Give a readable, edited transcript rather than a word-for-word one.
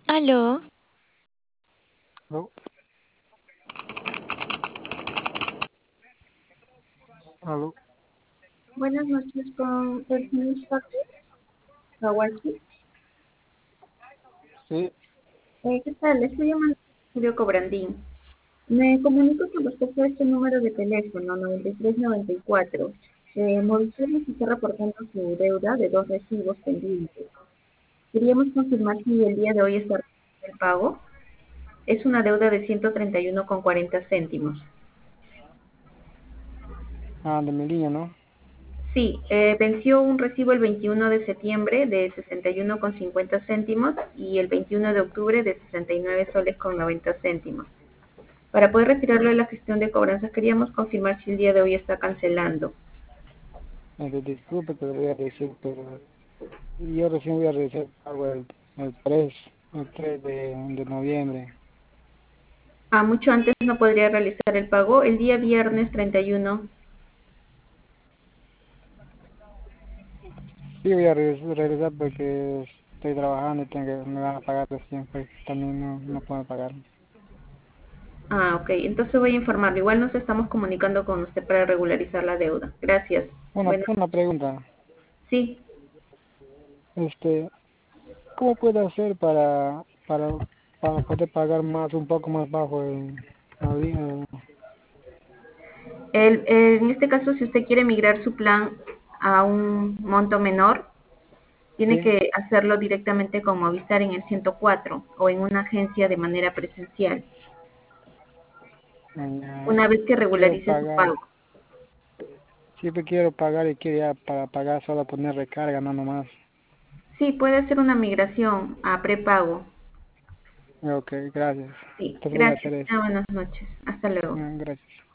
Aló, Aló, aló, Buenas noches con el señor Kawaki. sí, ¿Qué tal? Le estoy llamando Julio Cobrandín. Me comunico con respecto a este número de teléfono, 9394. Movistar nos está reportando su deuda de dos recibos pendientes. Queríamos confirmar si el día de hoy está realizando el pago. Es una deuda de 131,40 céntimos. de mi línea, ¿no? Sí, venció un recibo el 21 de septiembre de 61,50 céntimos y el 21 de octubre de 69 soles con 90 céntimos. Para poder retirarlo de la gestión de cobranzas, queríamos confirmar si el día de hoy está cancelando. Disculpe que lo voy a decir, pero yo recién voy a realizar el pago el 3 de noviembre. Mucho antes no podría realizar el pago. El día viernes 31. Sí, voy a realizar porque estoy trabajando y me van a pagar recién, pues también no puedo pagar. Ok. Entonces voy a informarlo. Igual nos estamos comunicando con usted para regularizar la deuda. Gracias. Bueno, Una pregunta, sí. este, ¿cómo puedo hacer para poder pagar más, un poco más bajo la línea? En este caso, si usted quiere migrar su plan a un monto menor, tiene Sí, que hacerlo directamente con Movistar en el 104 o en una agencia de manera presencial, una vez que quiero regularice su pagar. pago. Siempre quiero pagar y quiero ya para pagar solo poner recarga, no nomás. Sí, puede hacer una migración a prepago. Ok, gracias. Sí, Entonces voy a gracias. hacer eso. Buenas noches. Hasta luego. Gracias.